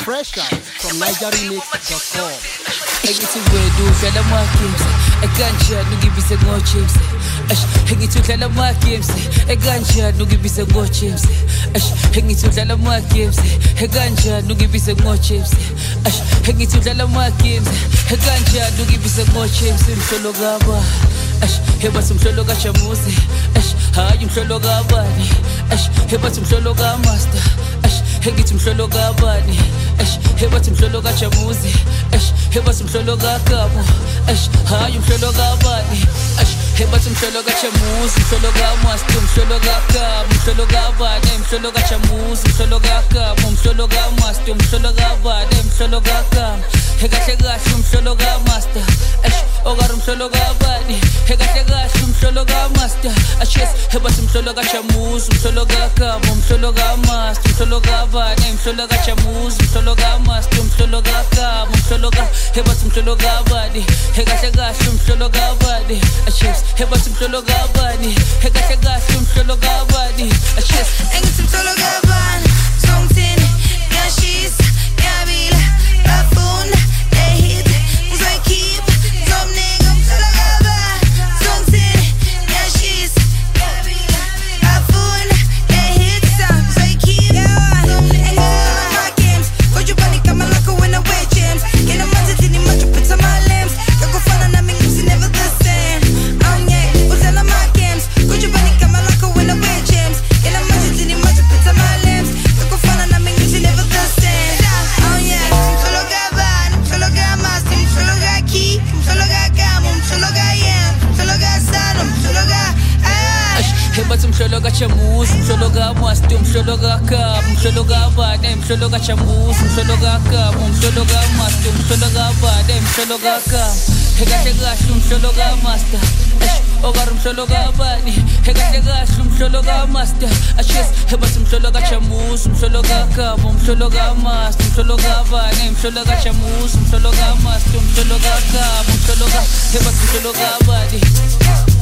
Fresh out from NigerRemix.com. Engithi wena udlala ama-games ekanjani ungibise ngo-James. Engithi udlala ama-games ekanjani ungibise ngo-James. Engithi udlala ama-games ekanjani ungibise ngo-James. Engithi udlala ama-games ekanjani ungibise ngo-James. Mhlolo kaba hebathi mhlolo kaJamuzi, hayi mhlolo kabani. Hebathi mhlolo kaMaster, engithi mhlolo kabani. Hebathi mhlolo kaJamuzi, hebathi mhlolo kaKamo, hayi mhlolo kabani. Hebathi mhlolo kaJamuzi, mhlolo kaMaster, mhlolo kaKamo, mhlolo kabani. Mhlolo kaJamuzi, mhlolo kaKamo, mhlolo kaMaster, mhlolo kabani. Mhlolo kaKamo, kahle kahle mhlolo kaMaster, okari mhlolo kabani. Kahle kahle mhlolo kaMaster, hebathi mhlolo kaJamuzi, mhlolo kaKamo, mhlolo kaMaster, mhlolo kabani. Mhlolo kaJamuzi, mhlolo kaMaster, mhlolo kaKamo, mhlolo ka hebathi mhlolo kabani. Kahle kahle mhlolo kabani. Hebathi mhlolo kabani. Kahle kahle mhlolo kabani. Engithi mhlolo kabani. Songthini ngiyashisa ngiyabila bafuna ehit ngizoyikhipha ngizomnika mhlolo kabani. Songthini ngiyashisa ngiyabila bafuna ehit ngizoyikhipha ngizomnika games. Koju bani kama lako when I wear gems. Kina manje tini macho pizza my limbs. Kakufana na mingi si never the same. Udlala my games. Koju bani kama lako when I wear gems. Kina manje tini macho pizza my limbs. Kakufana na mingi si never the same. Mhlolo kabani, mhlolo kaMaster, mhlolo kaKey, mhlolo kaKamo, mhlolo kaYam, mhlolo kaSano, mhlolo ka Hebathi mhlolo kaJamuzi, mhlolo kaMaster, mhlolo kaKamo, mhlolo kabani. Mhlolo kaJamuzi, mhlolo kaKamo, mhlolo kaMaster, mhlolo kabani. Mhlolo kaKamo, kahle kahle mhlolo kaMaster, okari mhlolo kabani. Kahle kahle mhlolo kaMaster, hebathi mhlolo kaJamuzi, mhlolo kaKamo, mhlolo kaMaster, mhlolo kabani. Mhlolo kaJamuzi, mhlolo kaMaster, mhlolo kaKamo, mhlolo ka hebathi mhlolo kabani.